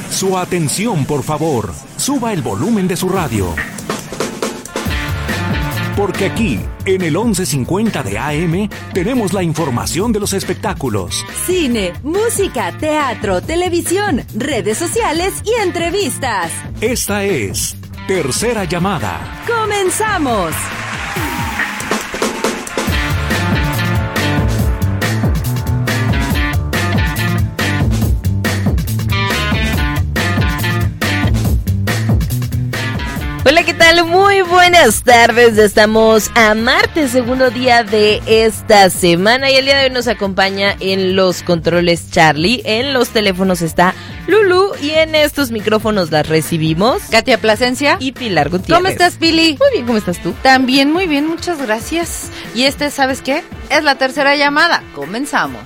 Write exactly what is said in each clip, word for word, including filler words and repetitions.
Su atención, por favor. Suba el volumen de su radio. Porque aquí, en el once cincuenta de A M, tenemos la información de los espectáculos. Cine, música, teatro, televisión, redes sociales y entrevistas. Esta es Tercera Llamada. ¡Comenzamos! Hola, ¿qué tal? Muy buenas tardes. Estamos a martes, segundo día de esta semana, y el día de hoy nos acompaña en los controles Charlie, en los teléfonos está Lulu y en estos micrófonos las recibimos Katia Plasencia y Pilar Gutiérrez. ¿Cómo estás, Pili? Muy bien, ¿cómo estás tú? También muy bien, muchas gracias. Y este, ¿sabes qué? Es la tercera llamada. Comenzamos.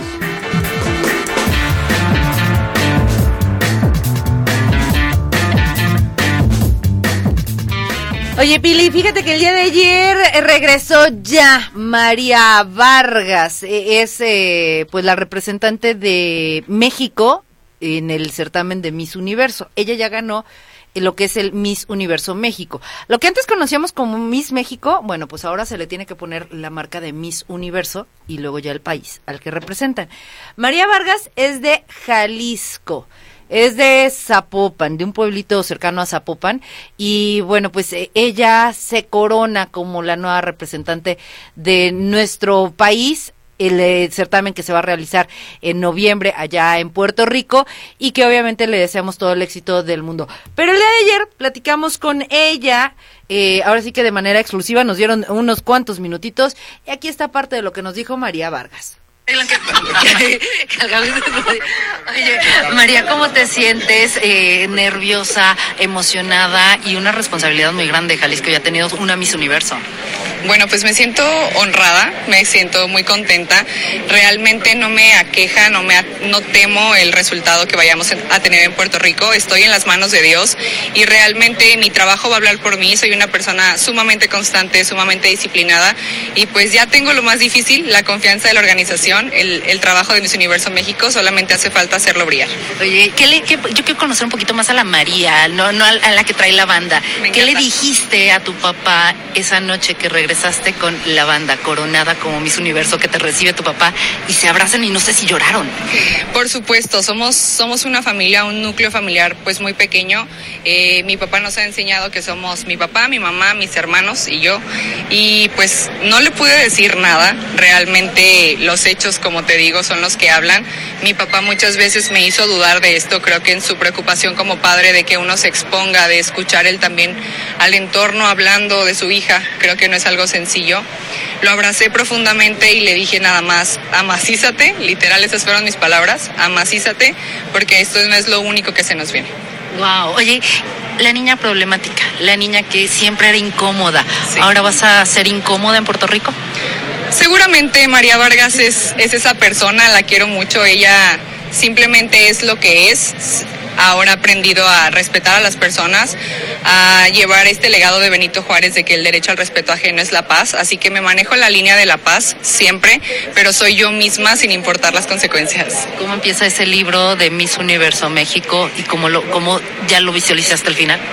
Oye, Pili, fíjate que el día de ayer regresó ya María Vargas, es eh, pues la representante de México en el certamen de Miss Universo. Ella ya ganó lo que es el Miss Universo México. Lo que antes conocíamos como Miss México, bueno, pues ahora se le tiene que poner la marca de Miss Universo y luego ya el país al que representan. María Vargas es de Jalisco. Es de Zapopan, de un pueblito cercano a Zapopan, y bueno, pues eh, ella se corona como la nueva representante de nuestro país, el eh, certamen que se va a realizar en noviembre allá en Puerto Rico, y que obviamente le deseamos todo el éxito del mundo. Pero el día de ayer platicamos con ella, eh, ahora sí que de manera exclusiva, nos dieron unos cuantos minutitos, y aquí está parte de lo que nos dijo María Vargas. Oye, María, ¿cómo te sientes? Eh, nerviosa, emocionada y una responsabilidad muy grande. Jalisco ya ha tenido una Miss Universo. Bueno, pues me siento honrada, me siento muy contenta. Realmente no me aqueja, no me no temo el resultado que vayamos a tener en Puerto Rico. Estoy en las manos de Dios y realmente mi trabajo va a hablar por mí. Soy una persona sumamente constante, sumamente disciplinada, y pues ya tengo lo más difícil, la confianza de la organización. El, el trabajo de Miss Universo México, solamente hace falta hacerlo brillar. Oye, ¿qué le, qué, yo quiero conocer un poquito más a la María, no, no a, a la que trae la banda. ¿Qué le dijiste a tu papá esa noche que regresaste con la banda coronada como Miss Universo, que te recibe tu papá y se abrazan y no sé si lloraron? Por supuesto, somos, somos una familia, un núcleo familiar pues muy pequeño. Eh, mi papá nos ha enseñado que somos mi papá, mi mamá, mis hermanos y yo, y pues no le pude decir nada. Realmente los hechos, como te digo, son los que hablan. Mi papá muchas veces me hizo dudar de esto. Creo que en su preocupación como padre de que uno se exponga, de escuchar él también al entorno hablando de su hija, creo que no es algo sencillo. Lo abracé profundamente y le dije nada más: amacízate, literal, esas fueron mis palabras, amacízate, porque esto no es lo único que se nos viene. Wow, oye, la niña problemática, la niña que siempre era incómoda, sí. ¿Ahora vas a ser incómoda en Puerto Rico? Seguramente María Vargas es, es esa persona, la quiero mucho, ella simplemente es lo que es. Ahora ha aprendido a respetar a las personas, a llevar este legado de Benito Juárez de que el derecho al respeto ajeno es la paz, así que me manejo en la línea de la paz siempre, pero soy yo misma sin importar las consecuencias. ¿Cómo empieza ese libro de Miss Universo México y cómo, lo, cómo ya lo visualizaste al final?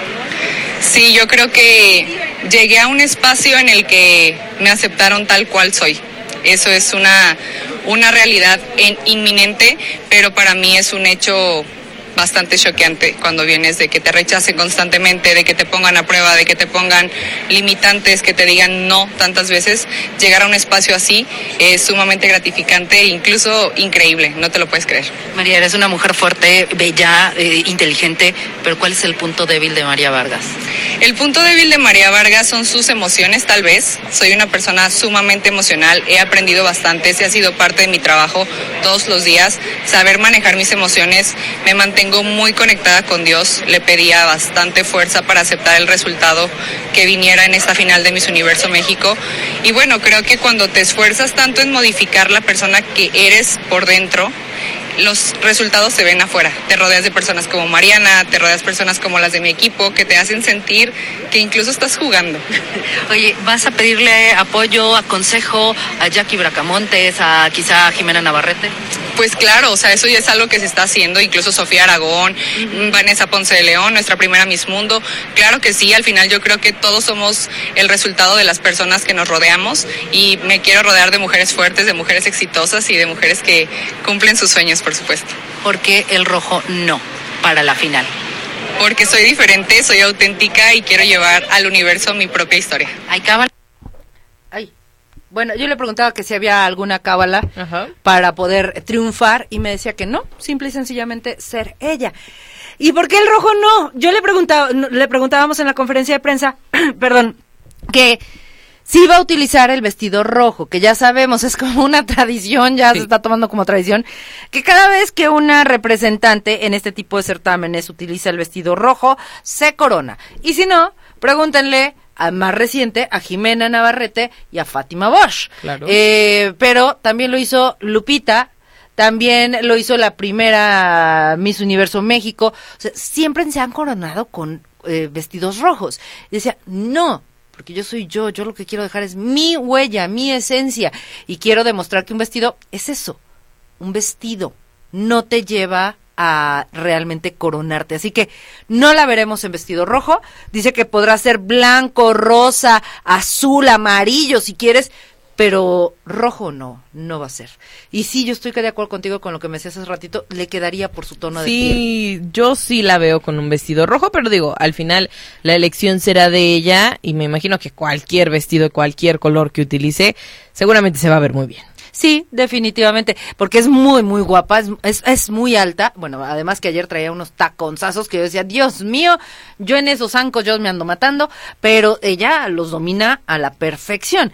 Sí, yo creo que llegué a un espacio en el que me aceptaron tal cual soy. Eso es una, una realidad en, inminente, pero para mí es un hecho bastante choqueante cuando vienes de que te rechacen constantemente, de que te pongan a prueba, de que te pongan limitantes, que te digan no tantas veces. Llegar a un espacio así es sumamente gratificante e incluso increíble, no te lo puedes creer. María, eres una mujer fuerte, bella, eh, inteligente, pero ¿cuál es el punto débil de María Vargas? El punto débil de María Vargas son sus emociones, tal vez. Soy una persona sumamente emocional, he aprendido bastante, ese ha sido parte de mi trabajo todos los días, saber manejar mis emociones. Me mantengo muy conectada con Dios, le pedía bastante fuerza para aceptar el resultado que viniera en esta final de Miss Universo México. Y bueno, creo que cuando te esfuerzas tanto en modificar la persona que eres por dentro, los resultados se ven afuera. Te rodeas de personas como Mariana, te rodeas de personas como las de mi equipo, que te hacen sentir que incluso estás jugando. Oye, ¿vas a pedirle apoyo, consejo a Jackie Bracamontes, a quizá a Jimena Navarrete? Pues claro, o sea, eso ya es algo que se está haciendo, incluso Sofía Aragón, uh-huh. Vanessa Ponce de León, nuestra primera Miss Mundo. Claro que sí, al final yo creo que todos somos el resultado de las personas que nos rodeamos y me quiero rodear de mujeres fuertes, de mujeres exitosas y de mujeres que cumplen sus sueños, por supuesto. ¿Por qué el rojo no para la final? Porque soy diferente, soy auténtica y quiero llevar al universo mi propia historia. ¿Hay cábala? Ay. Bueno, yo le preguntaba que si había alguna cábala Ajá. para poder triunfar y me decía que no, simple y sencillamente ser ella. ¿Y por qué el rojo no? Yo le preguntaba, le preguntábamos en la conferencia de prensa, perdón, que si iba a utilizar el vestido rojo, que ya sabemos, es como una tradición, ya sí. se está tomando como tradición, que cada vez que una representante en este tipo de certámenes utiliza el vestido rojo, se corona. Y si no, pregúntenle a más reciente a Jimena Navarrete y a Fátima Bosch. Claro. Eh, pero también lo hizo Lupita, también lo hizo la primera Miss Universo México. O sea, siempre se han coronado con eh, vestidos rojos. Y decía, no, porque yo soy yo, yo lo que quiero dejar es mi huella, mi esencia, y quiero demostrar que un vestido es eso, un vestido, no te lleva a realmente coronarte, así que no la veremos en vestido rojo. Dice que podrá ser blanco, rosa, azul, amarillo si quieres, pero rojo no, no va a ser. Y sí, yo estoy de acuerdo contigo con lo que me decías hace ratito, le quedaría por su tono de piel. Sí, yo sí la veo con un vestido rojo, pero digo, al final la elección será de ella y me imagino que cualquier vestido de cualquier color que utilice seguramente se va a ver muy bien. Sí, definitivamente, porque es muy, muy guapa, es, es, es muy alta. Bueno, además que ayer traía unos taconzazos que yo decía, Dios mío, yo en esos zancos yo me ando matando, pero ella los domina a la perfección.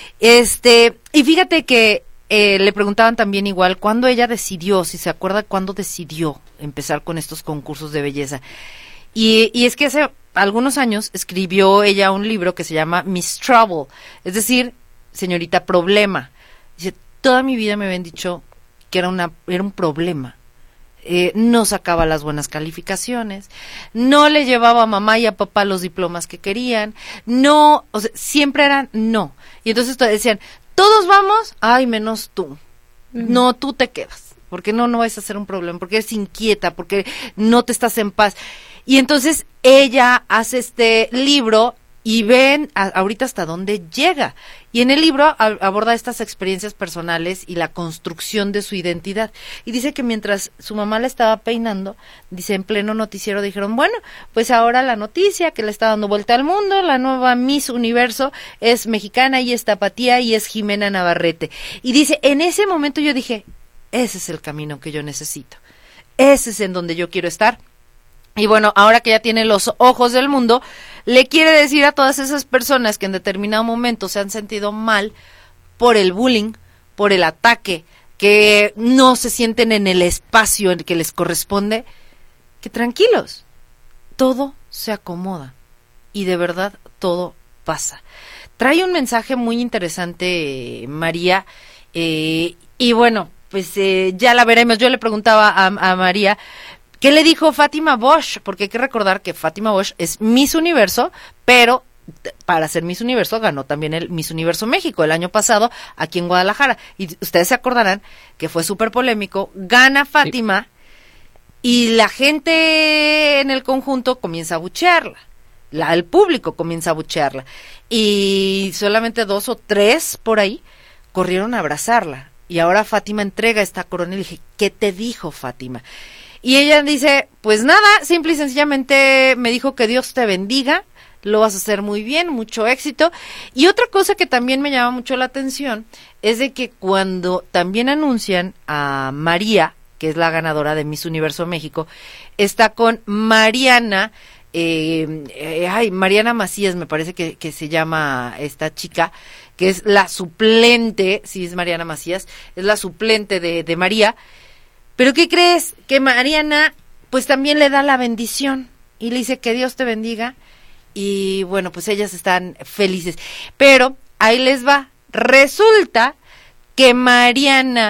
Este, y fíjate que eh, le preguntaban también igual, ¿cuándo ella decidió, si se acuerda cuándo decidió empezar con estos concursos de belleza? Y, y es que hace algunos años escribió ella un libro que se llama Miss Trouble, es decir, señorita problema. Dice, toda mi vida me habían dicho que era una era un problema. Eh, no sacaba las buenas calificaciones, no le llevaba a mamá y a papá los diplomas que querían, no, o sea, siempre eran no. Y entonces decían, todos vamos, ay, menos tú. Uh-huh. No, tú te quedas, porque no, no vas a ser un problema, porque eres inquieta, porque no te estás en paz. Y entonces ella hace este libro y ven a, ahorita hasta dónde llega. Y en el libro a, aborda estas experiencias personales y la construcción de su identidad. Y dice que mientras su mamá la estaba peinando, dice, en pleno noticiero dijeron, bueno, pues ahora la noticia que le está dando vuelta al mundo, la nueva Miss Universo es mexicana y es tapatía y es Jimena Navarrete. Y dice, en ese momento yo dije, ese es el camino que yo necesito. Ese es en donde yo quiero estar. Y bueno, ahora que ya tiene los ojos del mundo, le quiere decir a todas esas personas que en determinado momento se han sentido mal por el bullying, por el ataque, que no se sienten en el espacio en el que les corresponde, que tranquilos, todo se acomoda y de verdad todo pasa. Trae un mensaje muy interesante, María, eh, y bueno, pues eh, ya la veremos. Yo le preguntaba a, a María, ¿qué le dijo Fátima Bosch? Porque hay que recordar que Fátima Bosch es Miss Universo, pero para ser Miss Universo ganó también el Miss Universo México el año pasado aquí en Guadalajara. Y ustedes se acordarán que fue súper polémico. Gana Fátima sí. Y la gente en el conjunto comienza a buchearla. La, el público comienza a buchearla. Y solamente dos o tres por ahí corrieron a abrazarla. Y ahora Fátima entrega esta corona y le dije, ¿qué te dijo Fátima? Y ella dice, pues nada, simple y sencillamente me dijo que Dios te bendiga, lo vas a hacer muy bien, mucho éxito. Y otra cosa que también me llama mucho la atención es de que cuando también anuncian a María, que es la ganadora de Miss Universo México, está con Mariana, eh, eh, ay, Mariana Macías me parece que, que se llama esta chica, que es la suplente, sí es Mariana Macías, es la suplente de, de María. Pero ¿qué crees? Que Mariana pues también le da la bendición y le dice que Dios te bendiga y bueno, pues ellas están felices. Pero ahí les va, resulta que Mariana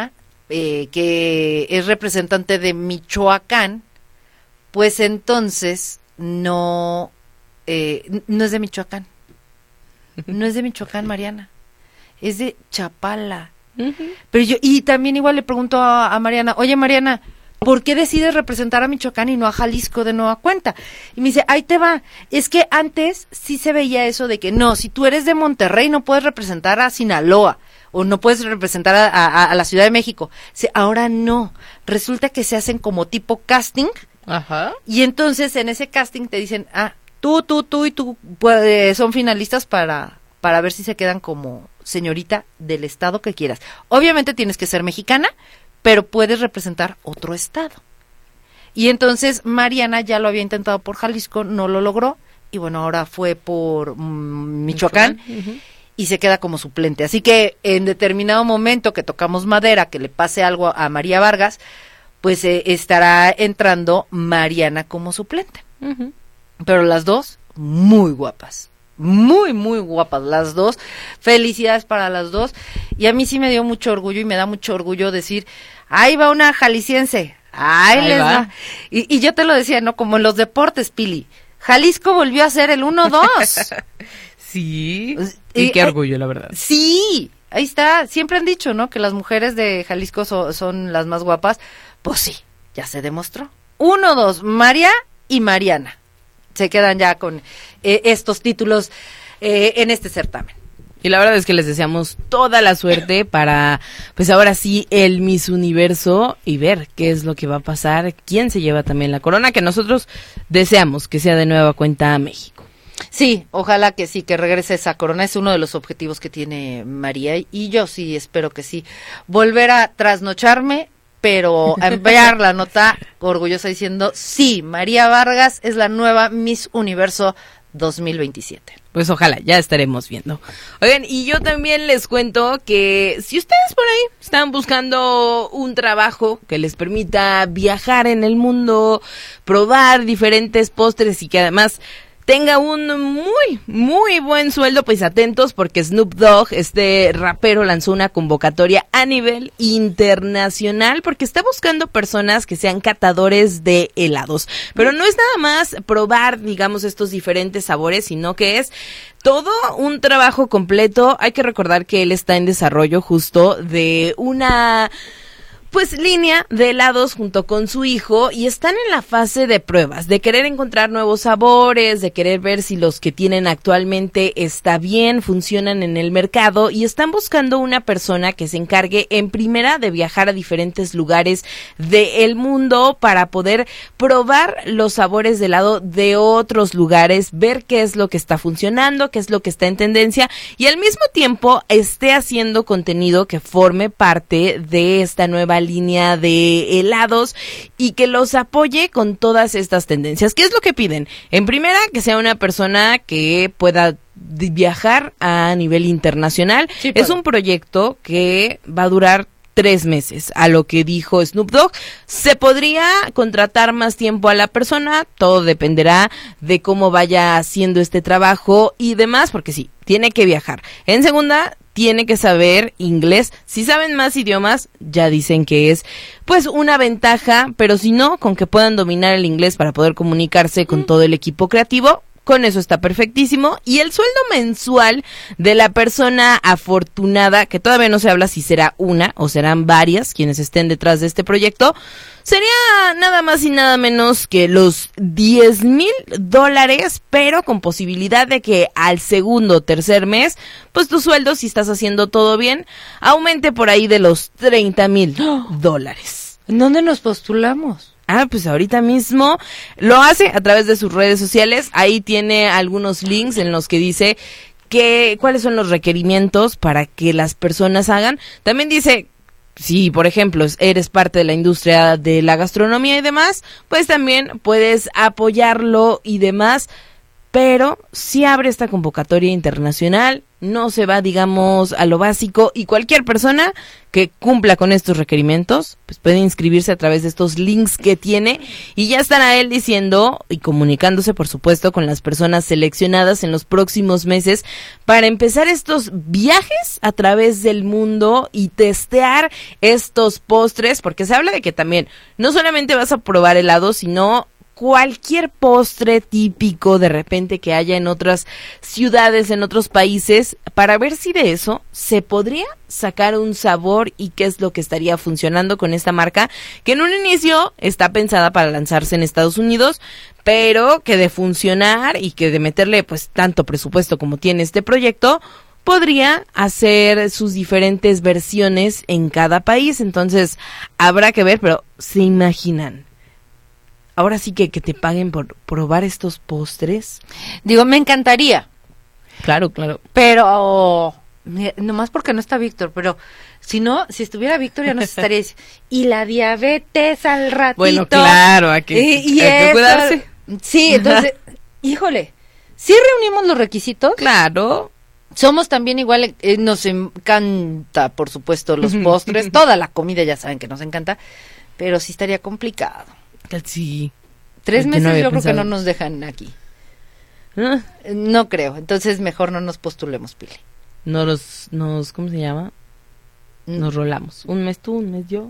eh, que es representante de Michoacán, pues entonces no, eh, no es de Michoacán. No es de Michoacán, Mariana. Es de Chapala. Uh-huh. Pero yo, y también igual le pregunto a, a Mariana, oye Mariana, ¿por qué decides representar a Michoacán y no a Jalisco de nueva cuenta? Y me dice, ahí te va, es que antes sí se veía eso de que no, si tú eres de Monterrey no puedes representar a Sinaloa, o no puedes representar a, a, a la Ciudad de México. Sí, ahora no, resulta que se hacen como tipo casting. Ajá. Y entonces en ese casting te dicen, ah, tú, tú, tú y tú pues, son finalistas para, para ver si se quedan como señorita del estado que quieras. Obviamente tienes que ser mexicana, pero puedes representar otro estado. Y entonces Mariana ya lo había intentado por Jalisco, no lo logró, y bueno, ahora fue por mm, Michoacán, Michoacán. Uh-huh. Y se queda como suplente. Así que en determinado momento que tocamos madera, que le pase algo a María Vargas, pues eh, estará entrando Mariana como suplente. Uh-huh. Pero las dos, muy guapas. Muy, muy guapas las dos. Felicidades para las dos. Y a mí sí me dio mucho orgullo y me da mucho orgullo decir, ahí va una jalisciense. Ahí, ahí les va. va. Y, y yo te lo decía, ¿no? Como en los deportes, Pili. Jalisco volvió a ser el uno dos. Sí. Y, y qué orgullo, la verdad. Sí. Ahí está. Siempre han dicho, ¿no? Que las mujeres de Jalisco so, son las más guapas. Pues sí, ya se demostró. uno dos, María y Mariana. Se quedan ya con eh, estos títulos eh, en este certamen. Y la verdad es que les deseamos toda la suerte para, pues ahora sí, el Miss Universo y ver qué es lo que va a pasar, quién se lleva también la corona, que nosotros deseamos que sea de nueva cuenta a México. Sí, ojalá que sí, que regrese esa corona, es uno de los objetivos que tiene María y yo sí espero que sí. Volver a trasnocharme, pero a enviar la nota orgullosa diciendo, sí, María Vargas es la nueva Miss Universo dos mil veintisiete. Pues ojalá, ya estaremos viendo. Oigan, y yo también les cuento que si ustedes por ahí están buscando un trabajo que les permita viajar en el mundo, probar diferentes postres y que además tenga un muy, muy buen sueldo, pues atentos porque Snoop Dogg, este rapero, lanzó una convocatoria a nivel internacional porque está buscando personas que sean catadores de helados. Pero no es nada más probar, digamos, estos diferentes sabores, sino que es todo un trabajo completo. Hay que recordar que él está en desarrollo justo de una pues línea de helados junto con su hijo y están en la fase de pruebas, de querer encontrar nuevos sabores, de querer ver si los que tienen actualmente está bien, funcionan en el mercado y están buscando una persona que se encargue en primera de viajar a diferentes lugares del mundo para poder probar los sabores de helado de otros lugares, ver qué es lo que está funcionando, qué es lo que está en tendencia y al mismo tiempo esté haciendo contenido que forme parte de esta nueva línea de helados y que los apoye con todas estas tendencias. ¿Qué es lo que piden? En primera, que sea una persona que pueda viajar a nivel internacional. Sí, es un proyecto que va a durar tres meses, a lo que dijo Snoop Dogg. Se podría contratar más tiempo a la persona, todo dependerá de cómo vaya haciendo este trabajo y demás, porque sí, tiene que viajar. En segunda, tiene que saber inglés. Si saben más idiomas, ya dicen que es pues una ventaja, pero si no, con que puedan dominar el inglés para poder comunicarse con todo el equipo creativo, con eso está perfectísimo. Y el sueldo mensual de la persona afortunada, que todavía no se habla si será una o serán varias quienes estén detrás de este proyecto, sería nada más y nada menos que los diez mil dólares, pero con posibilidad de que al segundo o tercer mes, pues tu sueldo, si estás haciendo todo bien, aumente por ahí de los treinta mil dólares. ¿En dónde nos postulamos? Ah, pues ahorita mismo lo hace a través de sus redes sociales. Ahí tiene algunos links en los que dice que cuáles son los requerimientos para que las personas hagan. También dice, si por ejemplo eres parte de la industria de la gastronomía y demás, pues también puedes apoyarlo y demás. pero sí abre esta convocatoria internacional, no se va, digamos, a lo básico, y cualquier persona que cumpla con estos requerimientos, pues puede inscribirse a través de estos links que tiene, y ya estará él diciendo y comunicándose, por supuesto, con las personas seleccionadas en los próximos meses para empezar estos viajes a través del mundo y testear estos postres, porque se habla de que también no solamente vas a probar helado, sino cualquier postre típico de repente que haya en otras ciudades, en otros países, para ver si de eso se podría sacar un sabor y qué es lo que estaría funcionando con esta marca, que en un inicio está pensada para lanzarse en Estados Unidos, pero que de funcionar y que de meterle pues tanto presupuesto como tiene este proyecto, podría hacer sus diferentes versiones en cada país. Entonces habrá que ver, pero ¿se imaginan? Ahora sí que, que te paguen por probar estos postres. Digo, me encantaría. Claro, claro. Pero, mira, nomás porque no está Víctor, pero si no, si estuviera Víctor ya nos estaría diciendo, y la diabetes al ratito. Bueno, claro, hay que, y, y hay que cuidarse. Sí, entonces, híjole, ¿sí reunimos los requisitos? Claro. Somos también igual, eh, nos encanta, por supuesto, los postres, toda la comida ya saben que nos encanta, pero sí estaría complicado. Sí. Tres meses no yo creo pensado. que no nos dejan aquí. Ah, No creo, entonces mejor no nos postulemos, Pili. no nos, nos, ¿cómo se llama? Nos rolamos. Un mes tú, un mes yo.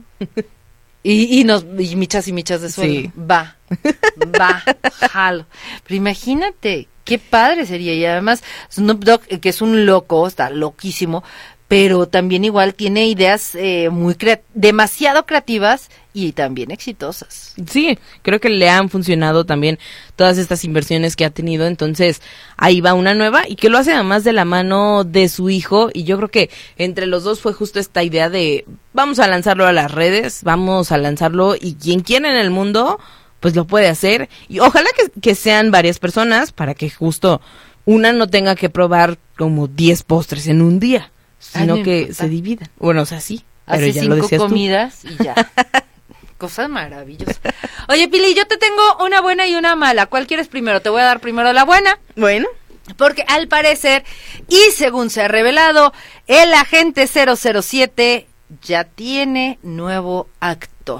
Y, y nos y michas y michas de sueldo. Sí. Va, va, jalo. Pero imagínate, qué padre sería. Y además, Snoop Dogg, que es un loco, está loquísimo, pero también igual tiene ideas eh, muy crea- demasiado creativas y también exitosas. Sí, creo que le han funcionado también todas estas inversiones que ha tenido, entonces ahí va una nueva y que lo hace además de la mano de su hijo, y yo creo que entre los dos fue justo esta idea de vamos a lanzarlo a las redes, vamos a lanzarlo y quien quiera en el mundo pues lo puede hacer, y ojalá que, que sean varias personas para que justo una no tenga que probar como diez postres en un día, sino Ay, no que importa. se dividan. Bueno, o sea, sí, pero Hace ya lo cinco decías tú. comidas y ya. Cosas maravillosas. Oye, Pili, yo te tengo una buena y una mala. ¿Cuál quieres primero? Te voy a dar primero la buena. Bueno. Porque al parecer, y según se ha revelado, el agente cero cero siete ya tiene nuevo actor.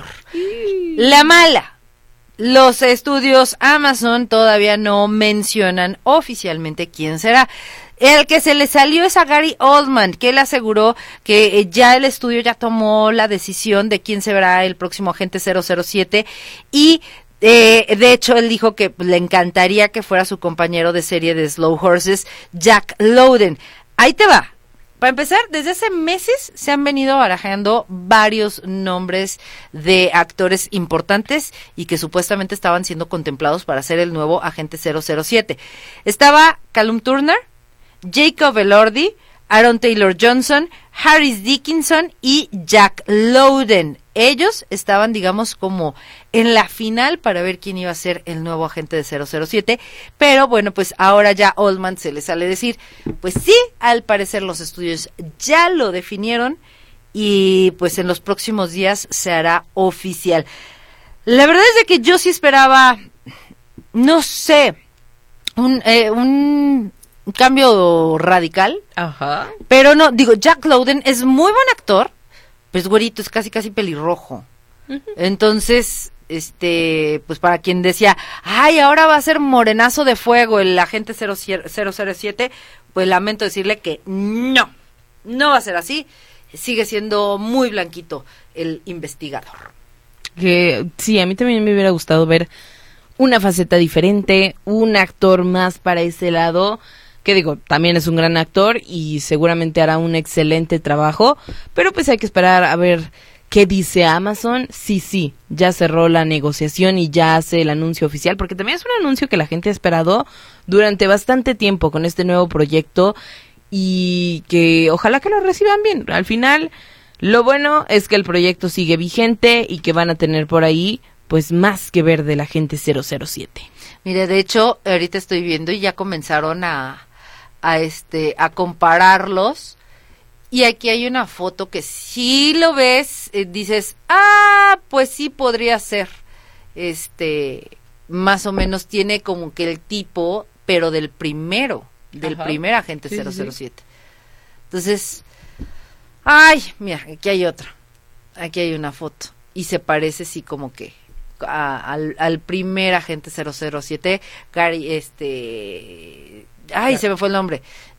La mala. Los estudios Amazon todavía no mencionan oficialmente quién será. El que se le salió es a Gary Oldman, que él aseguró que eh, ya el estudio ya tomó la decisión de quién será el próximo agente cero cero siete y eh, de hecho él dijo que le encantaría que fuera su compañero de serie de Slow Horses, Jack Lowden. Ahí te va. Para empezar, desde hace meses se han venido barajando varios nombres de actores importantes y que supuestamente estaban siendo contemplados para ser el nuevo agente cero cero siete. Estaba Callum Turner, Jacob Elordi, Aaron Taylor Johnson, Harris Dickinson y Jack Lowden. Ellos estaban, digamos, como en la final para ver quién iba a ser el nuevo agente de cero cero siete, pero bueno, pues ahora ya Oldman se le sale decir, pues sí, al parecer los estudios ya lo definieron y pues en los próximos días se hará oficial. La verdad es de que yo sí esperaba, no sé, un, eh, un un cambio radical. Ajá. Pero no, digo, Jack Lowden es muy buen actor, pero es güerito, es casi casi pelirrojo. Uh-huh. Entonces, este, pues para quien decía, ay, ahora va a ser morenazo de fuego el agente cero cero siete, pues lamento decirle que no, no va a ser así. Sigue siendo muy blanquito el investigador. Que sí, a mí también me hubiera gustado ver una faceta diferente, un actor más para ese lado, que digo, también es un gran actor y seguramente hará un excelente trabajo, pero pues hay que esperar a ver qué dice Amazon. Sí, sí, ya cerró la negociación y ya hace el anuncio oficial, porque también es un anuncio que la gente ha esperado durante bastante tiempo con este nuevo proyecto y que ojalá que lo reciban bien. Al final, lo bueno es que el proyecto sigue vigente y que van a tener por ahí pues más que ver de la agente cero cero siete. Mire, de hecho, ahorita estoy viendo y ya comenzaron a a este a compararlos, y aquí hay una foto que si lo ves, eh, dices, ah, pues sí podría ser, este, más o menos tiene como que el tipo pero del primero, del Ajá. primer agente Sí, cero cero sí, siete. Entonces, ay, mira, aquí hay otra, aquí hay una foto, y se parece sí como que a, al, al primer agente cero cero siete, Gary, este, ay, se me fue el nombre,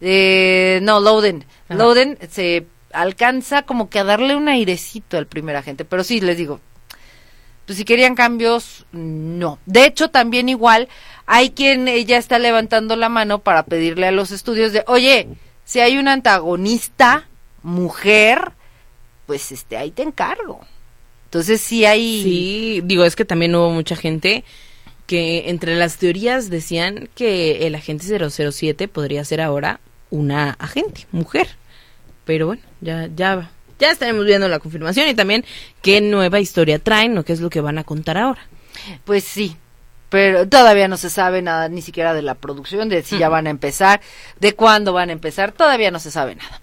eh, no, Loden, Ajá. Loden se alcanza como que a darle un airecito al primer agente, pero sí, les digo, pues si querían cambios, no. De hecho, también igual, hay quien eh, ya está levantando la mano para pedirle a los estudios de, oye, si hay una antagonista, mujer, pues este, ahí te encargo. Entonces sí hay... Sí, digo, es que también hubo mucha gente que entre las teorías decían que el agente cero cero siete podría ser ahora una agente, mujer. Pero bueno, ya ya ya estaremos viendo la confirmación y también qué nueva historia traen o qué es lo que van a contar ahora. Pues sí, pero todavía no se sabe nada, ni siquiera de la producción, de si ya van a empezar, de cuándo van a empezar, todavía no se sabe nada.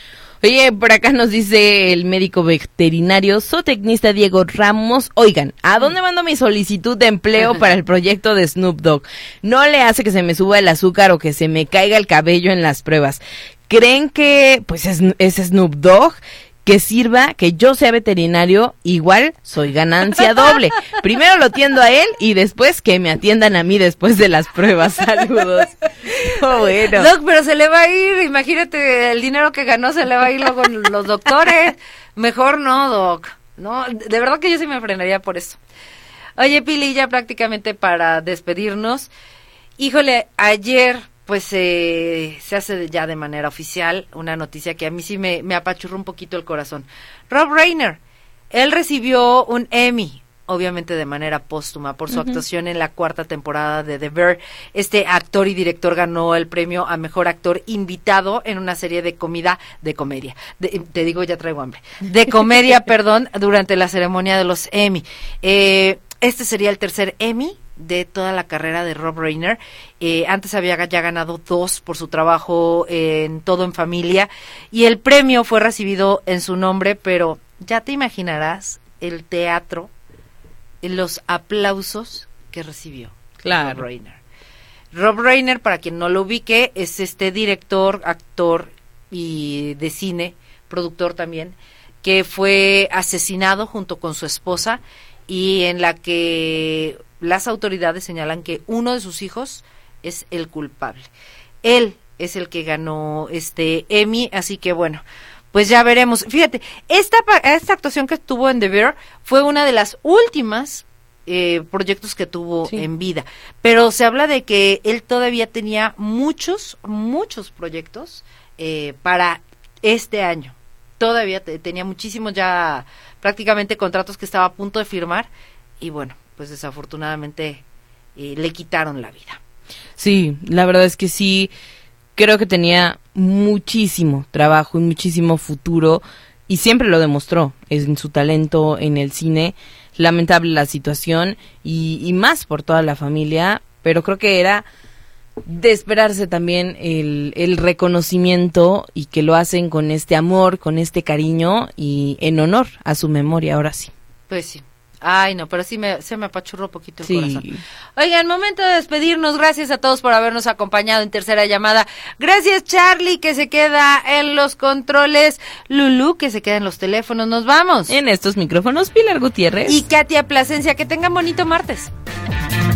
Oye, por acá nos dice el médico veterinario zootecnista Diego Ramos, oigan, ¿a dónde mando mi solicitud de empleo para el proyecto de Snoop Dogg? No le hace que se me suba el azúcar o que se me caiga el cabello en las pruebas. ¿Creen que, pues, es, es Snoop Dogg? Que sirva, que yo sea veterinario, igual soy ganancia doble. Primero lo atiendo a él y después que me atiendan a mí después de las pruebas. Saludos. Oh, bueno. Doc, pero se le va a ir, imagínate, el dinero que ganó se le va a ir luego con los doctores. Mejor no, Doc. No, de verdad que yo sí me frenaría por eso. Oye, Pili, ya prácticamente para despedirnos. Híjole, ayer pues eh, se hace ya de manera oficial una noticia que a mí sí me, me apachurró un poquito el corazón. Rob Reiner, él recibió un Emmy, obviamente de manera póstuma, por su uh-huh. actuación en la cuarta temporada de The Bear. Este actor y director ganó el premio a mejor actor invitado en una serie de comida, de comedia, de, te digo, ya traigo hambre, de comedia, perdón, durante la ceremonia de los Emmy. Eh, este sería el tercer Emmy de toda la carrera de Rob Reiner. Eh, antes había ya ganado dos por su trabajo en Todo en Familia, y el premio fue recibido en su nombre, pero ya te imaginarás el teatro, los aplausos que recibió claro. Rob Reiner. Rob Reiner, para quien no lo ubique, es este director, actor y de cine, productor también, que fue asesinado junto con su esposa, y en la que las autoridades señalan que uno de sus hijos es el culpable. Él es el que ganó este Emmy, así que bueno, pues ya veremos. Fíjate, esta esta actuación que tuvo en The Bear fue una de las últimas eh, proyectos que tuvo sí. en vida, pero se habla de que él todavía tenía muchos, muchos proyectos eh, para este año. Todavía te, tenía muchísimos ya prácticamente contratos que estaba a punto de firmar, y bueno, pues desafortunadamente eh, le quitaron la vida. Sí, la verdad es que sí, creo que tenía muchísimo trabajo y muchísimo futuro, y siempre lo demostró en su talento en el cine. Lamentable la situación, y, y más por toda la familia, pero creo que era de esperarse también el, el reconocimiento, y que lo hacen con este amor, con este cariño, y en honor a su memoria, ahora sí. Pues sí. Ay, no, pero sí me, se me apachurró un poquito el sí. corazón. Oigan, momento de despedirnos. Gracias a todos por habernos acompañado en Tercera Llamada. Gracias, Charlie, que se queda en los controles. Lulú, que se queda en los teléfonos. Nos vamos. En estos micrófonos, Pilar Gutiérrez. Y Katia Plasencia. Que tengan bonito martes.